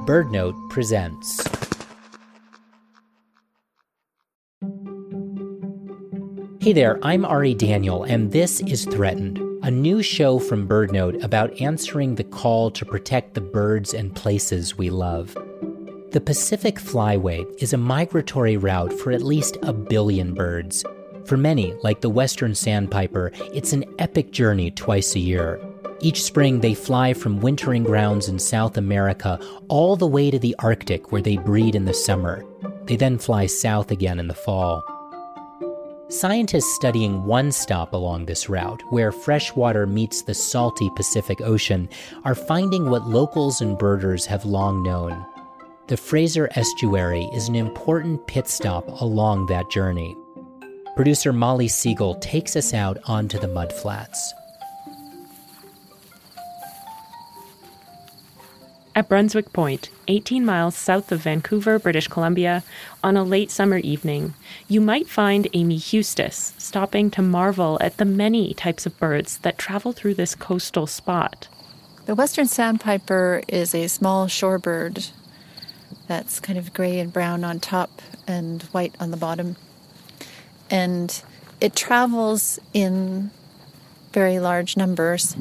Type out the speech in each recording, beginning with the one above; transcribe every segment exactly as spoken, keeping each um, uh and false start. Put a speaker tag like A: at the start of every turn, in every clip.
A: BirdNote presents. Hey there, I'm Ari Daniel, and this is Threatened, a new show from BirdNote about answering the call to protect the birds and places we love. The Pacific Flyway is a migratory route for at least a billion birds. For many, like the western sandpiper, it's an epic journey twice a year. Each spring, they fly from wintering grounds in South America all the way to the Arctic, where they breed in the summer. They then fly south again in the fall. Scientists studying one stop along this route, where fresh water meets the salty Pacific Ocean, are finding what locals and birders have long known. The Fraser Estuary is an important pit stop along that journey. Producer Molly Siegel takes us out onto the mudflats.
B: At Brunswick Point, eighteen miles south of Vancouver, British Columbia, on a late summer evening, you might find Amy Hustis stopping to marvel at the many types of birds that travel through this coastal spot.
C: The western sandpiper is a small shorebird that's kind of gray and brown on top and white on the bottom. And it travels in very large numbers.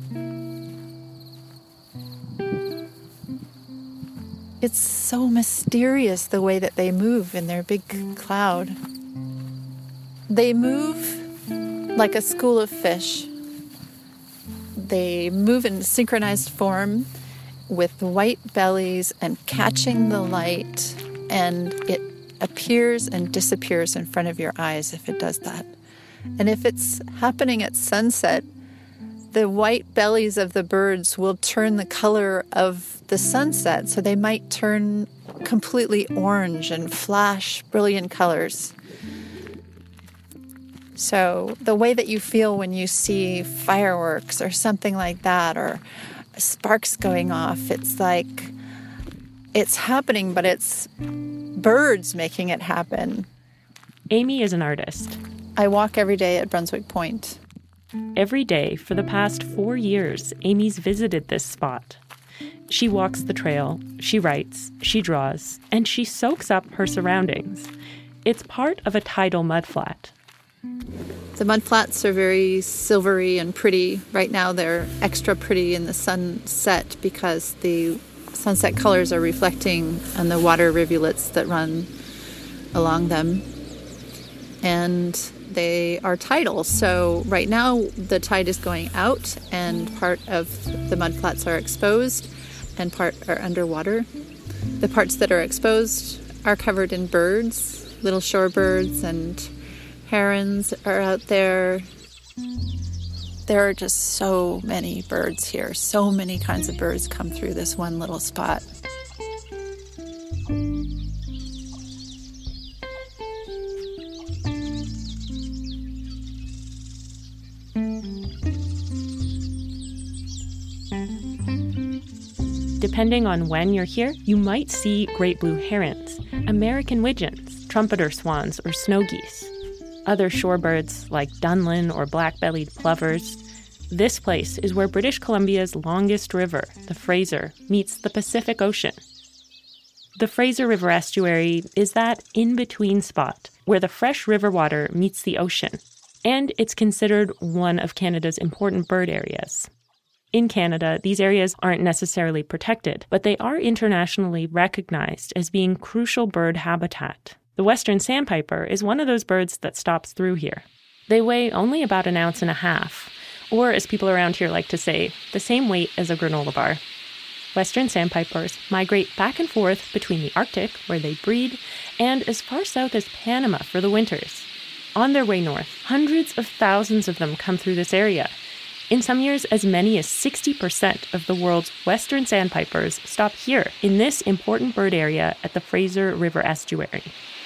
C: It's so mysterious the way that they move in their big cloud. They move like a school of fish. They move in synchronized form with white bellies and catching the light, and it appears and disappears in front of your eyes if it does that. And if it's happening at sunset, the white bellies of the birds will turn the color of the sunset, so they might turn completely orange and flash brilliant colors. So the way that you feel when you see fireworks or something like that, or sparks going off, it's like it's happening, but it's birds making it happen.
B: Amy is an artist.
C: I walk every day at Brunswick Point.
B: Every day for the past four years, Amy's visited this spot. She walks the trail, she writes, she draws, and she soaks up her surroundings. It's part of a tidal mudflat.
C: The mudflats are very silvery and pretty. Right now they're extra pretty in the sunset because the sunset colors are reflecting on the water rivulets that run along them. And they are tidal. So right now the tide is going out and part of the mudflats are exposed and part are underwater. The parts that are exposed are covered in birds. Little shorebirds and herons are out there. There are just so many birds here. So many kinds of birds come through this one little spot.
B: Depending on when you're here, you might see great blue herons, American widgeons, trumpeter swans, or snow geese. Other shorebirds like dunlin or black-bellied plovers. This place is where British Columbia's longest river, the Fraser, meets the Pacific Ocean. The Fraser River Estuary is that in-between spot where the fresh river water meets the ocean, and it's considered one of Canada's important bird areas. In Canada, these areas aren't necessarily protected, but they are internationally recognized as being crucial bird habitat. The western sandpiper is one of those birds that stops through here. They weigh only about an ounce and a half, or as people around here like to say, the same weight as a granola bar. Western sandpipers migrate back and forth between the Arctic, where they breed, and as far south as Panama for the winters. On their way north, hundreds of thousands of them come through this area. In some years, as many as sixty percent of the world's western sandpipers stop here in this important bird area at the Fraser River Estuary.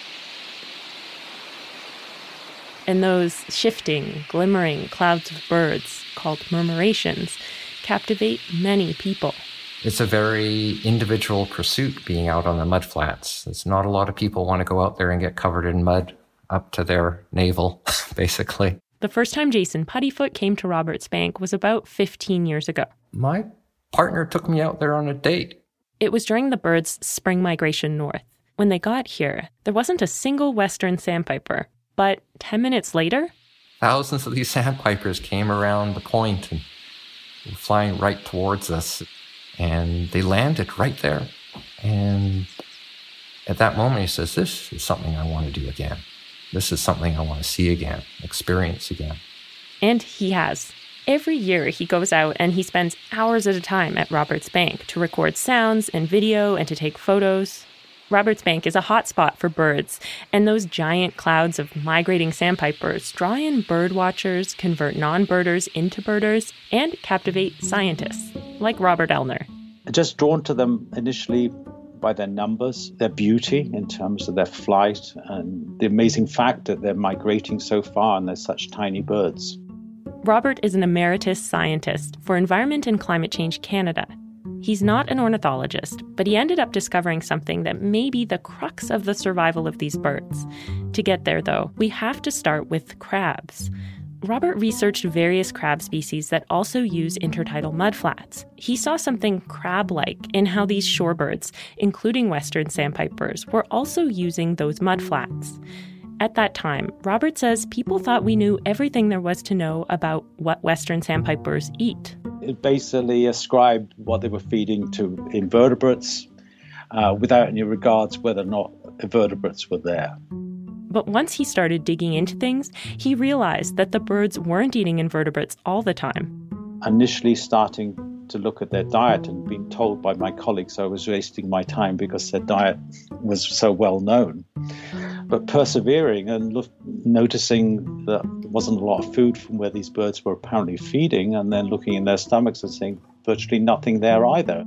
B: And those shifting, glimmering clouds of birds, called murmurations, captivate many people.
D: It's a very individual pursuit being out on the mudflats. There's not a lot of people want to go out there and get covered in mud up to their navel, basically.
B: The first time Jason Puttyfoot came to Roberts Bank was about fifteen years ago.
D: My partner took me out there on a date.
B: It was during the birds' spring migration north. When they got here, there wasn't a single western sandpiper. But ten minutes later,
D: thousands of these sandpipers came around the point and were flying right towards us. And they landed right there. And at that moment, he says, this is something I want to do again. This is something I want to see again, experience again.
B: And he has. Every year, he goes out and he spends hours at a time at Roberts Bank to record sounds and video and to take photos. Roberts Bank is a hotspot for birds, and those giant clouds of migrating sandpipers draw in bird watchers, convert non-birders into birders, and captivate scientists, like Robert Elner.
E: Just drawn to them initially by their numbers, their beauty in terms of their flight, and the amazing fact that they're migrating so far and they're such tiny birds.
B: Robert is an emeritus scientist for Environment and Climate Change Canada. He's not an ornithologist, but he ended up discovering something that may be the crux of the survival of these birds. To get there, though, we have to start with crabs. Robert researched various crab species that also use intertidal mudflats. He saw something crab-like in how these shorebirds, including western sandpipers, were also using those mudflats. At that time, Robert says people thought we knew everything there was to know about what western sandpipers eat.
E: It basically ascribed what they were feeding to invertebrates uh, without any regards whether or not invertebrates were there.
B: But once he started digging into things, he realized that the birds weren't eating invertebrates all the time.
E: Initially starting to look at their diet and being told by my colleagues I was wasting my time because their diet was so well known. But persevering and look, noticing that there wasn't a lot of food from where these birds were apparently feeding, and then looking in their stomachs and seeing virtually nothing there either.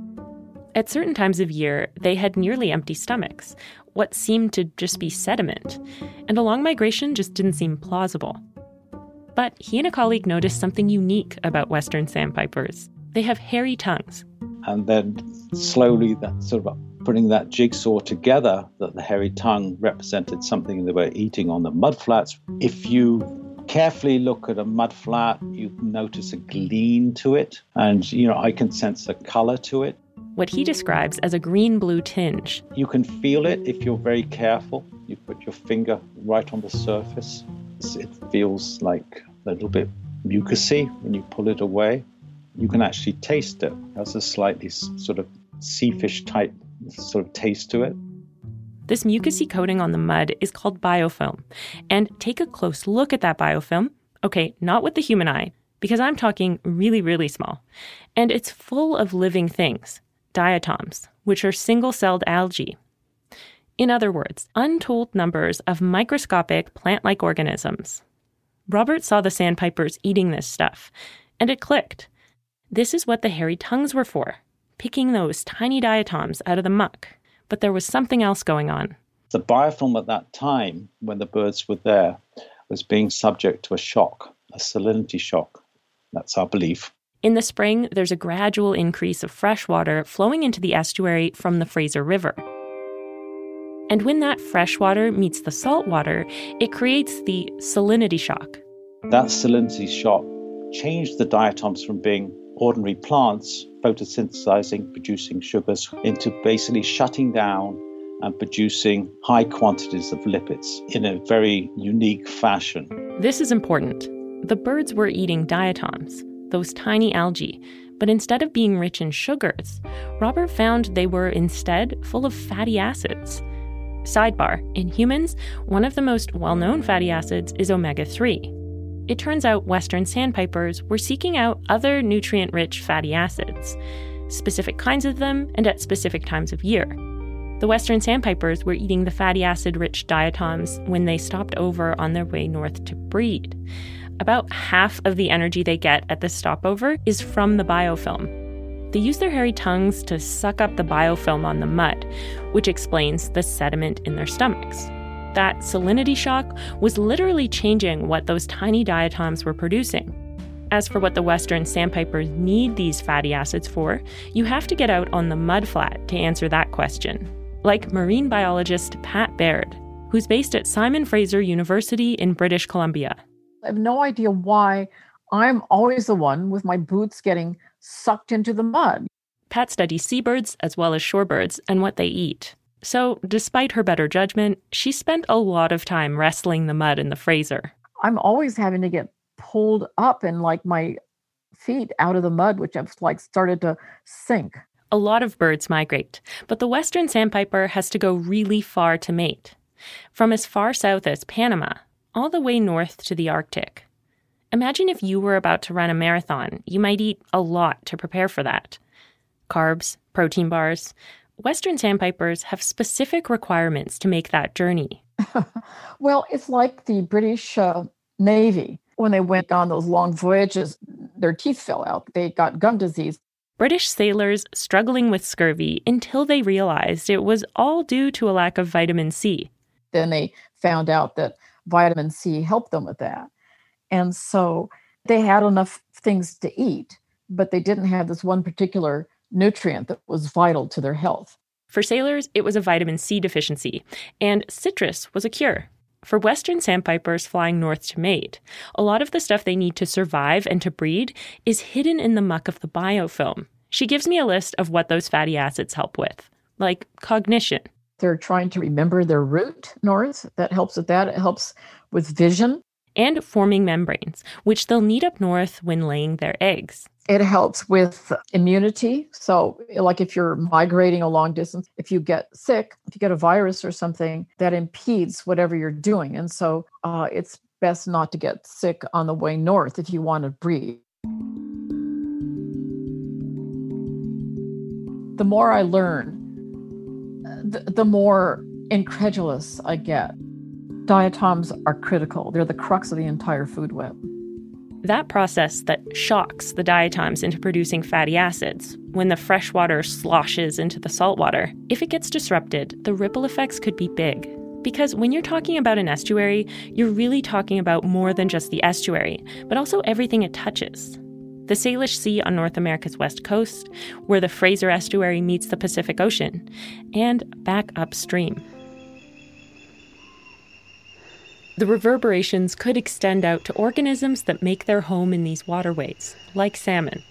B: At certain times of year, they had nearly empty stomachs, what seemed to just be sediment, and a long migration just didn't seem plausible. But he and a colleague noticed something unique about western sandpipers. They have hairy tongues.
E: And then slowly that sort of putting that jigsaw together, that the hairy tongue represented something they were eating on the mudflats. If you carefully look at a mudflat, you notice a gleam to it, and you know I can sense a color to it.
B: What he describes as a green-blue tinge.
E: You can feel it if you're very careful. You put your finger right on the surface. It feels like a little bit mucousy when you pull it away. You can actually taste it. It has a slightly sort of seafish type sort of taste to it.
B: This mucousy coating on the mud is called biofilm. And take a close look at that biofilm. Okay, not with the human eye, because I'm talking really, really small. And it's full of living things, diatoms, which are single-celled algae. In other words, untold numbers of microscopic plant-like organisms. Robert saw the sandpipers eating this stuff, and it clicked. This is what the hairy tongues were for, picking those tiny diatoms out of the muck. But there was something else going on.
E: The biofilm at that time, when the birds were there, was being subject to a shock, a salinity shock. That's our belief.
B: In the spring, there's a gradual increase of fresh water flowing into the estuary from the Fraser River. And when that fresh water meets the salt water, it creates the salinity shock.
E: That salinity shock changed the diatoms from being ordinary plants, photosynthesizing, producing sugars, into basically shutting down and producing high quantities of lipids in a very unique fashion.
B: This is important. The birds were eating diatoms, those tiny algae, but instead of being rich in sugars, Robert found they were instead full of fatty acids. Sidebar, in humans, one of the most well-known fatty acids is omega three. It turns out western sandpipers were seeking out other nutrient-rich fatty acids, specific kinds of them and at specific times of year. The western sandpipers were eating the fatty acid-rich diatoms when they stopped over on their way north to breed. About half of the energy they get at this stopover is from the biofilm. They use their hairy tongues to suck up the biofilm on the mud, which explains the sediment in their stomachs. That salinity shock was literally changing what those tiny diatoms were producing. As for what the western sandpipers need these fatty acids for, you have to get out on the mudflat to answer that question. Like marine biologist Pat Baird, who's based at Simon Fraser University in British Columbia.
F: I have no idea why I'm always the one with my boots getting sucked into the mud.
B: Pat studies seabirds as well as shorebirds and what they eat. So, despite her better judgment, she spent a lot of time wrestling the mud in the Fraser.
F: I'm always having to get pulled up and like my feet out of the mud, which have like started to sink.
B: A lot of birds migrate, but the western sandpiper has to go really far to mate. From as far south as Panama, all the way north to the Arctic. Imagine if you were about to run a marathon, you might eat a lot to prepare for that. Carbs, protein bars. Western sandpipers have specific requirements to make that journey.
F: Well, it's like the British uh, Navy. When they went on those long voyages, their teeth fell out. They got gum disease.
B: British sailors struggling with scurvy until they realized it was all due to a lack of vitamin C.
F: Then they found out that vitamin C helped them with that. And so they had enough things to eat, but they didn't have this one particular nutrient that was vital to their health.
B: For sailors, it was a vitamin C deficiency, and citrus was a cure. For western sandpipers flying north to mate, a lot of the stuff they need to survive and to breed is hidden in the muck of the biofilm. She gives me a list of what those fatty acids help with, like cognition.
F: They're trying to remember their route north. That helps with that. It helps with vision.
B: And forming membranes, which they'll need up north when laying their eggs.
F: It helps with immunity. So like if you're migrating a long distance, if you get sick, if you get a virus or something, that impedes whatever you're doing. And so uh, it's best not to get sick on the way north if you want to breed. The more I learn, the, the more incredulous I get. Diatoms are critical. They're the crux of the entire food web.
B: That process that shocks the diatoms into producing fatty acids, when the fresh water sloshes into the salt water, if it gets disrupted, the ripple effects could be big. Because when you're talking about an estuary, you're really talking about more than just the estuary, but also everything it touches. The Salish Sea on North America's west coast, where the Fraser Estuary meets the Pacific Ocean, and back upstream. The reverberations could extend out to organisms that make their home in these waterways, like salmon.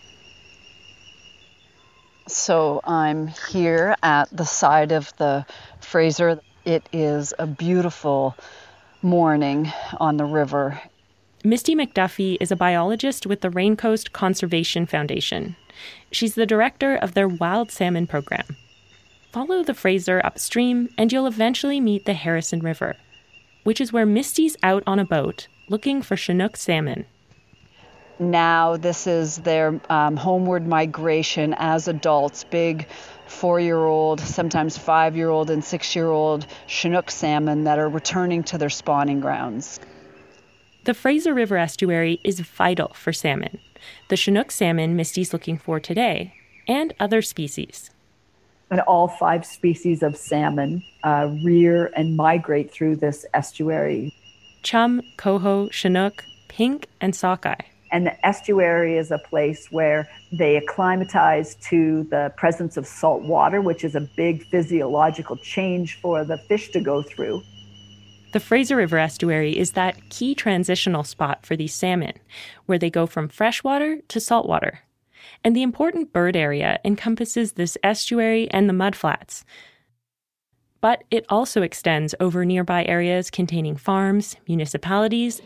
G: So I'm here at the side of the Fraser. It is a beautiful morning on the river.
B: Misty McDuffie is a biologist with the Raincoast Conservation Foundation. She's the director of their Wild Salmon program. Follow the Fraser upstream, and you'll eventually meet the Harrison River, which is where Misty's out on a boat looking for Chinook salmon.
G: Now this is their um, homeward migration as adults, big four-year-old, sometimes five-year-old and six-year-old Chinook salmon that are returning to their spawning grounds.
B: The Fraser River estuary is vital for salmon, the Chinook salmon Misty's looking for today, and other species.
H: And all five species of salmon uh, rear and migrate through this estuary.
B: Chum, coho, Chinook, pink, and sockeye.
H: And the estuary is a place where they acclimatize to the presence of salt water, which is a big physiological change for the fish to go through.
B: The Fraser River estuary is that key transitional spot for these salmon, where they go from freshwater to saltwater. And the important bird area encompasses this estuary and the mudflats. But it also extends over nearby areas containing farms, municipalities,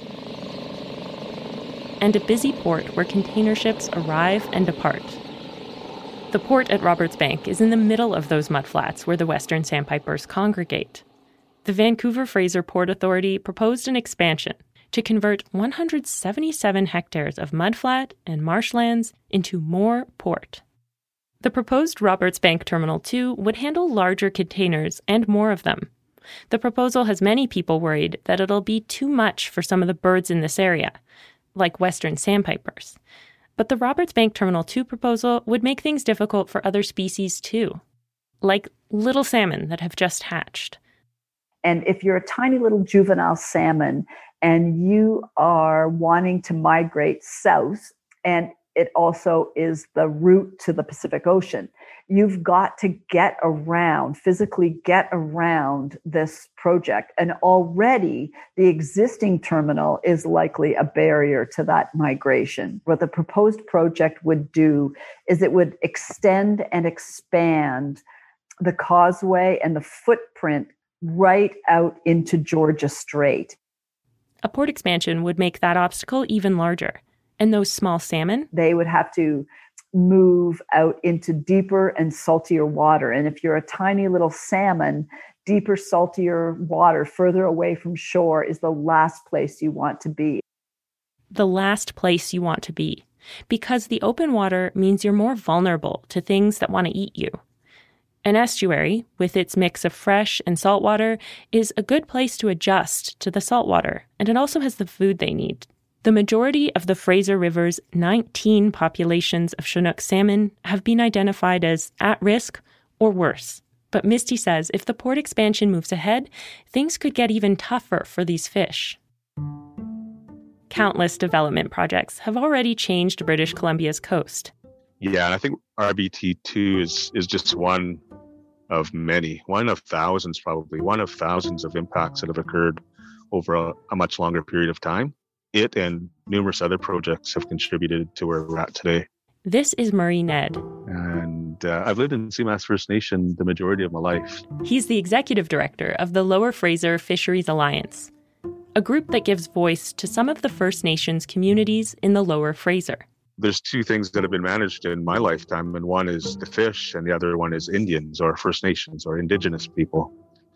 B: and a busy port where container ships arrive and depart. The port at Roberts Bank is in the middle of those mudflats where the western sandpipers congregate. The Vancouver Fraser Port Authority proposed an expansion to convert one hundred seventy-seven hectares of mudflat and marshlands into more port. The proposed Roberts Bank Terminal two would handle larger containers and more of them. The proposal has many people worried that it'll be too much for some of the birds in this area, like western sandpipers. But the Roberts Bank Terminal two proposal would make things difficult for other species too, like little salmon that have just hatched.
H: And if you're a tiny little juvenile salmon and you are wanting to migrate south, and it also is the route to the Pacific Ocean. You've got to get around, physically get around this project. And already the existing terminal is likely a barrier to that migration. What the proposed project would do is it would extend and expand the causeway and the footprint right out into Georgia Strait.
B: A port expansion would make that obstacle even larger. And those small salmon?
H: They would have to move out into deeper and saltier water. And if you're a tiny little salmon, deeper, saltier water further away from shore is the last place you want to be.
B: The last place you want to be. Because the open water means you're more vulnerable to things that want to eat you. An estuary, with its mix of fresh and salt water, is a good place to adjust to the salt water, and it also has the food they need. The majority of the Fraser River's nineteen populations of Chinook salmon have been identified as at risk or worse. But Misty says if the port expansion moves ahead, things could get even tougher for these fish. Countless development projects have already changed British Columbia's coast.
I: Yeah, and I think R B T two is is just one of many, one of thousands probably, one of thousands of impacts that have occurred over a, a much longer period of time. It and numerous other projects have contributed to where we're at today.
B: This is Murray Ned.
I: And uh, I've lived in Sumas First Nation the majority of my life.
B: He's the executive director of the Lower Fraser Fisheries Alliance, a group that gives voice to some of the First Nations communities in the Lower Fraser.
I: There's two things that have been managed in my lifetime, and one is the fish, and the other one is Indians or First Nations or Indigenous people.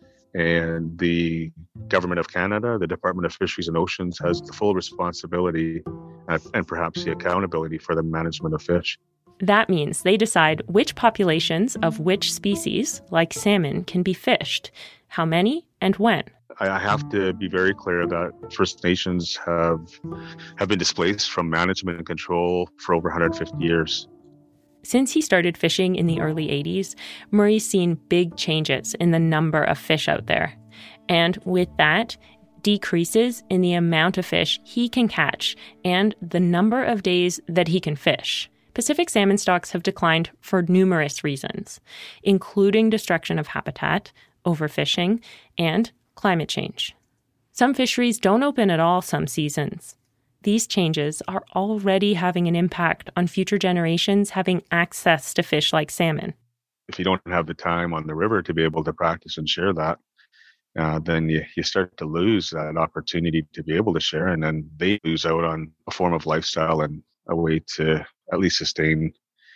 I: And the Government of Canada, the Department of Fisheries and Oceans, has the full responsibility and, and perhaps the accountability for the management of fish.
B: That means they decide which populations of which species, like salmon, can be fished, how many, and when.
I: I have to be very clear that First Nations have have been displaced from management and control for over one hundred fifty years.
B: Since he started fishing in the early eighties, Murray's seen big changes in the number of fish out there. And with that, decreases in the amount of fish he can catch and the number of days that he can fish. Pacific salmon stocks have declined for numerous reasons, including destruction of habitat, overfishing, and climate change. Some fisheries don't open at all some seasons. These changes are already having an impact on future generations having access to fish like salmon.
I: If you don't have the time on the river to be able to practice and share that, uh, then you, you start to lose that opportunity to be able to share, and then they lose out on a form of lifestyle and a way to at least sustain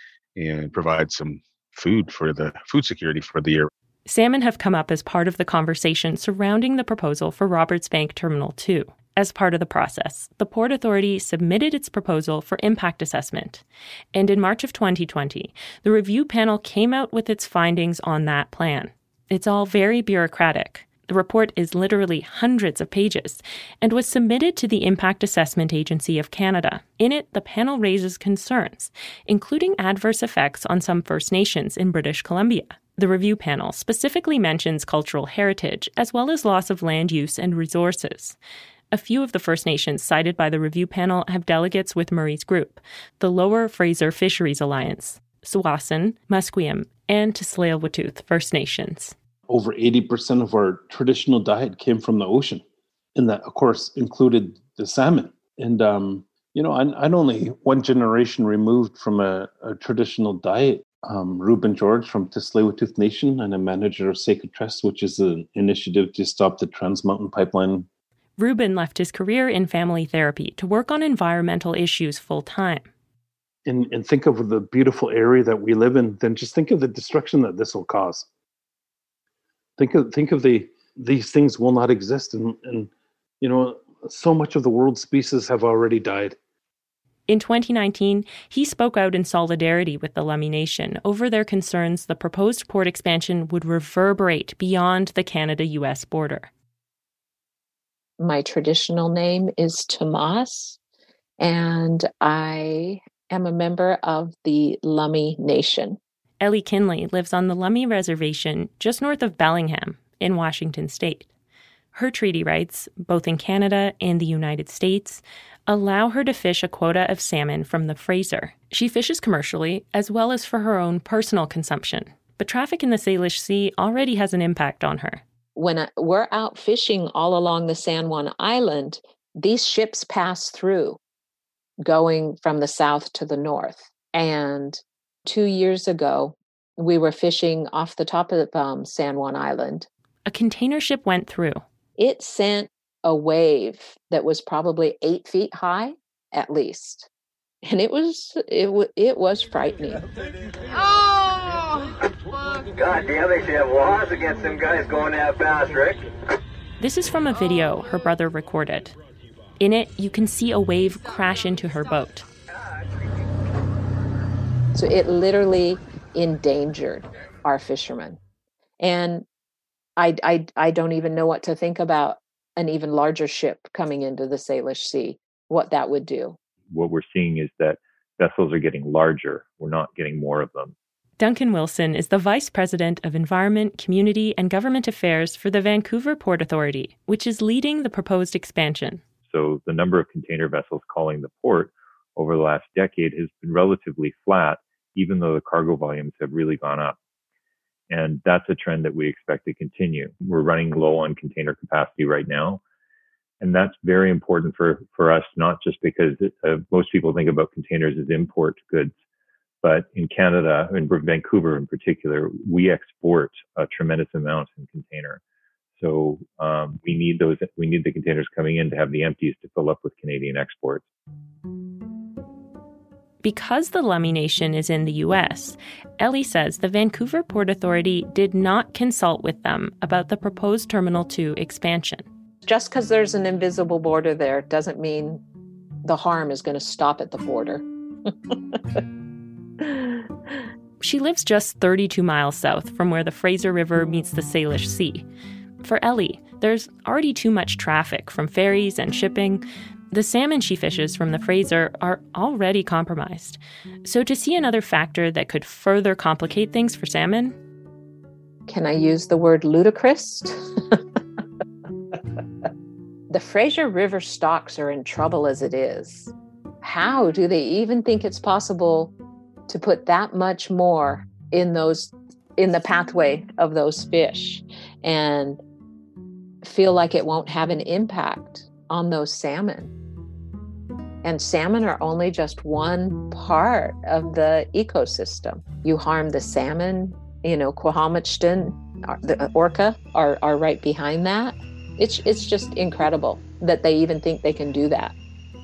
I: and provide some food for the food security for the year.
B: Salmon have come up as part of the conversation surrounding the proposal for Roberts Bank Terminal two. As part of the process, the Port Authority submitted its proposal for impact assessment. And in March of twenty twenty, the review panel came out with its findings on that plan. It's all very bureaucratic. The report is literally hundreds of pages and was submitted to the Impact Assessment Agency of Canada. In it, the panel raises concerns, including adverse effects on some First Nations in British Columbia. The review panel specifically mentions cultural heritage as well as loss of land use and resources. A few of the First Nations cited by the review panel have delegates with Murray's group, the Lower Fraser Fisheries Alliance, Tsawwassen, Musqueam, and Tsleil-Waututh First Nations.
E: Over eighty percent of our traditional diet came from the ocean. And that, of course, included the salmon. And, um, you know, I'm, I'm only one generation removed from a, a traditional diet. Um, Reuben George from Tsleil-Waututh Nation, and a manager of Sacred Trust, which is an initiative to stop the Trans Mountain Pipeline.
B: Reuben left his career in family therapy to work on environmental issues full-time.
E: And, and think of the beautiful area that we live in, then just think of the destruction that this will cause. Think of think of the these things will not exist, and, and you know, so much of the world's species have already died.
B: In twenty nineteen, he spoke out in solidarity with the Lummi Nation over their concerns the proposed port expansion would reverberate beyond the Canada-U S border.
J: My traditional name is Tomas, and I am a member of the Lummi Nation.
B: Ellie Kinley lives on the Lummi Reservation just north of Bellingham in Washington state. Her treaty rights, both in Canada and the United States, allow her to fish a quota of salmon from the Fraser. She fishes commercially as well as for her own personal consumption. But traffic in the Salish Sea already has an impact on her.
J: When we're out fishing all along the San Juan Island, these ships pass through, going from the south to the north. And two years ago, we were fishing off the top of um, San Juan Island.
B: A container ship went through.
J: It sent a wave that was probably eight feet high, at least. And it was it, w- it was frightening.
K: Oh! God damn, they should have laws against them guys going that fast, Rick.
B: This is from a video her brother recorded. In it, you can see a wave crash into her boat.
J: So it literally endangered our fishermen. And I, I, I don't even know what to think about an even larger ship coming into the Salish Sea, what that would do.
L: What we're seeing is that vessels are getting larger. We're not getting more of them.
B: Duncan Wilson is the Vice President of Environment, Community, and Government Affairs for the Vancouver Port Authority, which is leading the proposed expansion.
L: So the number of container vessels calling the port over the last decade has been relatively flat, even though the cargo volumes have really gone up. And that's a trend that we expect to continue. We're running low on container capacity right now. And that's very important for, for us, not just because it, uh, most people think about containers as import goods, but in Canada, in Vancouver in particular, we export a tremendous amount in container. So um, we need those. We need the containers coming in to have the empties to fill up with Canadian exports.
B: Because the Lummi Nation is in the U S, Ellie says the Vancouver Port Authority did not consult with them about the proposed Terminal two expansion.
J: Just because there's an invisible border there doesn't mean the harm is going to stop at the border.
B: She lives just thirty-two miles south from where the Fraser River meets the Salish Sea. For Ellie, there's already too much traffic from ferries and shipping. The salmon she fishes from the Fraser are already compromised. So to see another factor that could further complicate things for salmon...
J: Can I use the word ludicrous? The Fraser River stocks are in trouble as it is. How do they even think it's possible to put that much more in those in the pathway of those fish and feel like it won't have an impact on those salmon? And salmon are only just one part of the ecosystem. You harm the salmon, you know, Quahomachton, the orca are, are right behind that. It's it's just incredible that they even think they can do that.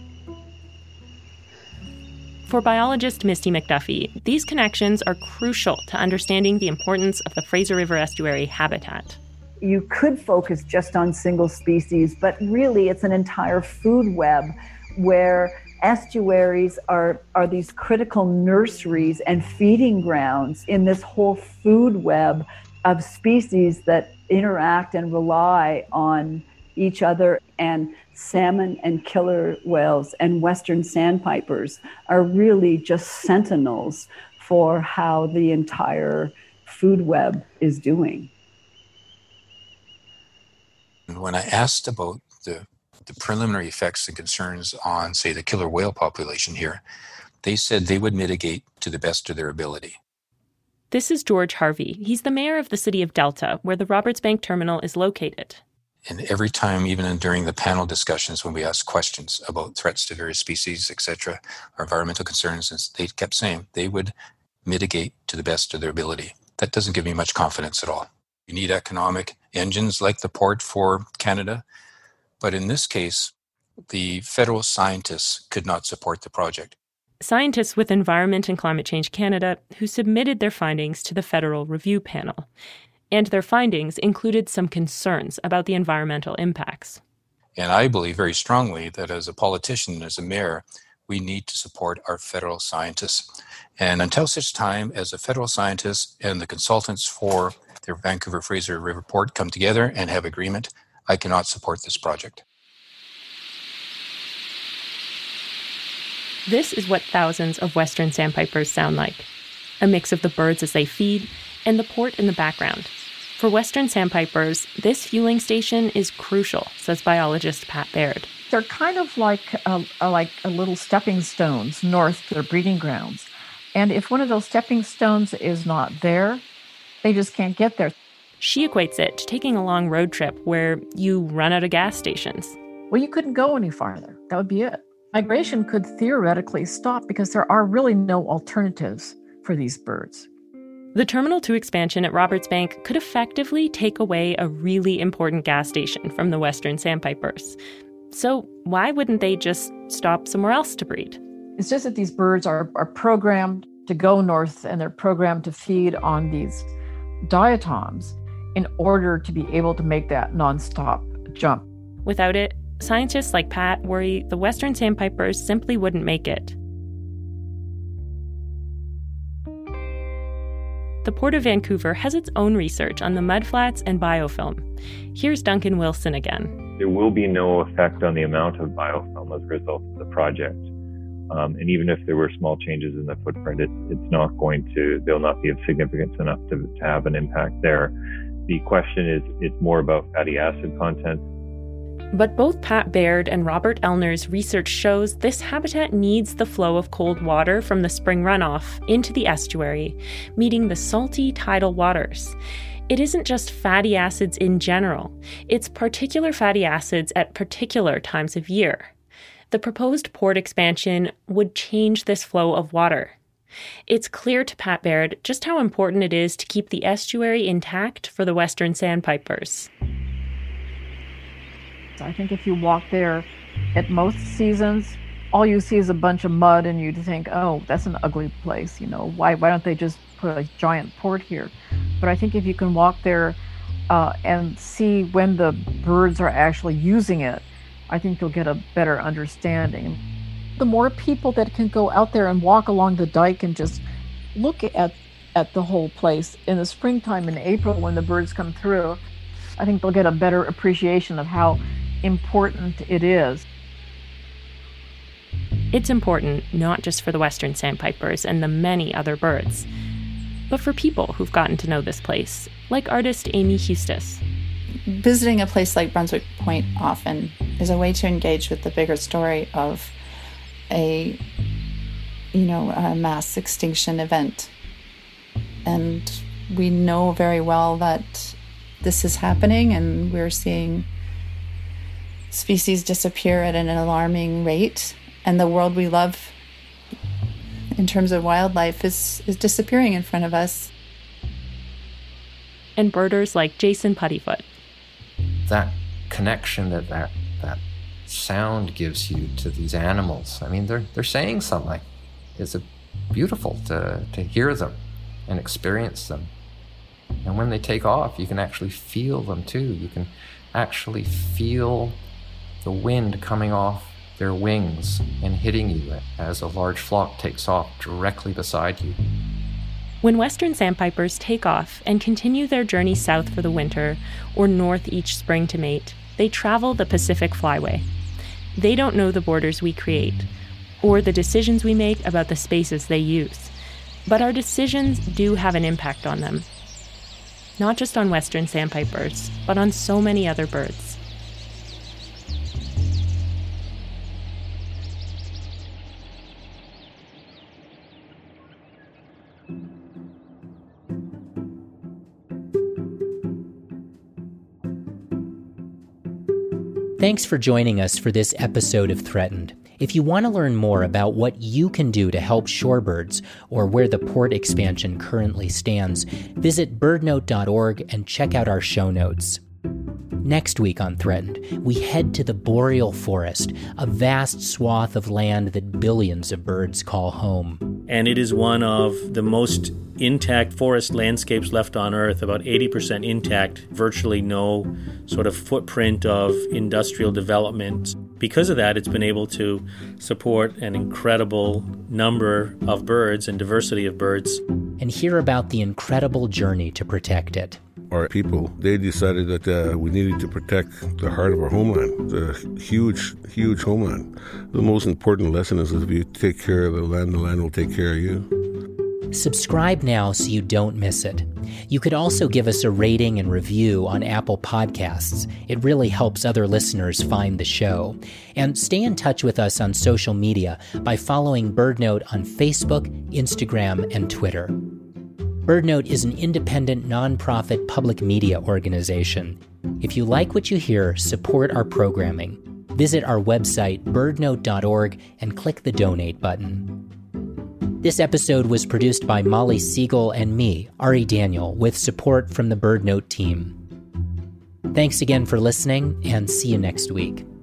B: For biologist Misty McDuffie, these connections are crucial to understanding the importance of the Fraser River estuary habitat.
H: You could focus just on single species, but really it's an entire food web where estuaries are, are these critical nurseries and feeding grounds in this whole food web of species that interact and rely on each other. And salmon and killer whales and western sandpipers are really just sentinels for how the entire food web is doing.
M: When I asked about the, the preliminary effects and concerns on, say, the killer whale population here, they said they would mitigate to the best of their ability.
B: This is George Harvey. He's the mayor of the city of Delta, where the Roberts Bank terminal is located.
M: And every time, even during the panel discussions, when we asked questions about threats to various species, et cetera, or environmental concerns, they kept saying they would mitigate to the best of their ability. That doesn't give me much confidence at all. You need economic engines like the port for Canada. But in this case, the federal scientists could not support the project.
B: Scientists with Environment and Climate Change Canada who submitted their findings to the federal review panel. And their findings included some concerns about the environmental impacts.
M: And I believe very strongly that as a politician, as a mayor, we need to support our federal scientists. And until such time as the federal scientists and the consultants for their Vancouver Fraser River Port come together and have agreement, I cannot support this project.
B: This is what thousands of western sandpipers sound like. A mix of the birds as they feed and the port in the background. For western sandpipers, this fueling station is crucial, says biologist Pat Baird.
F: They're kind of like a, a, like a little stepping stones north to their breeding grounds. And if one of those stepping stones is not there, they just can't get there.
B: She equates it to taking a long road trip where you run out of gas stations.
F: Well, you couldn't go any farther. That would be it. Migration could theoretically stop because there are really no alternatives for these birds.
B: The Terminal two expansion at Roberts Bank could effectively take away a really important gas station from the western sandpipers. So why wouldn't they just stop somewhere else to breed?
F: It's just that these birds are, are programmed to go north, and they're programmed to feed on these diatoms in order to be able to make that nonstop jump.
B: Without it, scientists like Pat worry the western sandpipers simply wouldn't make it. The Port of Vancouver has its own research on the mudflats and biofilm. Here's Duncan Wilson again.
L: There will be no effect on the amount of biofilm as a result of the project. Um, and even if there were small changes in the footprint, it, it's not going to, they'll not be of significance enough to, to have an impact there. The question is, it's more about fatty acid content.
B: But both Pat Baird and Robert Elner's research shows this habitat needs the flow of cold water from the spring runoff into the estuary, meeting the salty tidal waters. It isn't just fatty acids in general, it's particular fatty acids at particular times of year. The proposed port expansion would change this flow of water. It's clear to Pat Baird just how important it is to keep the estuary intact for the western sandpipers.
F: I think if you walk there at most seasons, all you see is a bunch of mud and you'd think, oh, that's an ugly place. You know, why, why don't they just put a giant port here? But I think if you can walk there uh, and see when the birds are actually using it, I think you'll get a better understanding. The more people that can go out there and walk along the dike and just look at, at the whole place in the springtime in April when the birds come through, I think they'll get a better appreciation of how important it is.
B: It's important not just for the western sandpipers and the many other birds, but for people who've gotten to know this place, like artist Amy Hustis.
C: Visiting a place like Brunswick Point often is a way to engage with the bigger story of a, you know, a mass extinction event. And we know very well that this is happening, and we're seeing species disappear at an alarming rate, and the world we love in terms of wildlife is, is disappearing in front of us.
B: And birders like Jason Puttyfoot.
D: That connection that, that that sound gives you to these animals, I mean, they're they're saying something. It's a, beautiful to, to hear them and experience them. And when they take off, you can actually feel them too. You can actually feel the wind coming off their wings and hitting you as a large flock takes off directly beside you.
B: When western sandpipers take off and continue their journey south for the winter or north each spring to mate, they travel the Pacific Flyway. They don't know the borders we create or the decisions we make about the spaces they use, but our decisions do have an impact on them. Not just on western sandpipers, but on so many other birds.
A: Thanks for joining us for this episode of Threatened. If you want to learn more about what you can do to help shorebirds or where the port expansion currently stands, visit birdnote dot org and check out our show notes. Next week on Threatened, we head to the boreal forest, a vast swath of land that billions of birds call home.
N: And it is one of the most intact forest landscapes left on Earth, about eighty percent intact, virtually no sort of footprint of industrial development. Because of that, it's been able to support an incredible number of birds and diversity of birds.
A: And hear about the incredible journey to protect it.
O: Our people, they decided that uh, we needed to protect the heart of our homeland, the huge, huge homeland. The most important lesson is that if you take care of the land, the land will take care of you.
A: Subscribe now so you don't miss it. You could also give us a rating and review on Apple Podcasts. It really helps other listeners find the show. And stay in touch with us on social media by following BirdNote on Facebook, Instagram, and Twitter. BirdNote is an independent, nonprofit public media organization. If you like what you hear, support our programming. Visit our website, bird note dot org, and click the donate button. This episode was produced by Molly Siegel and me, Ari Daniel, with support from the BirdNote team. Thanks again for listening, and see you next week.